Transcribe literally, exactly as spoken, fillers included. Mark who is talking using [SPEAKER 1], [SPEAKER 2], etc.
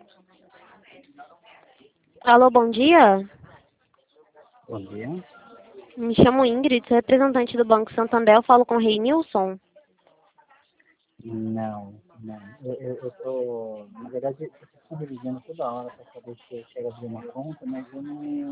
[SPEAKER 1] Alô, bom dia.
[SPEAKER 2] Bom dia.
[SPEAKER 1] Me chamo Ingrid, sou representante do Banco Santander. Eu falo com o Rei Nilson.
[SPEAKER 2] Não, não. Eu, eu, eu tô, na verdade, eu estou revisando toda hora para saber se eu quero abrir uma conta, mas eu não,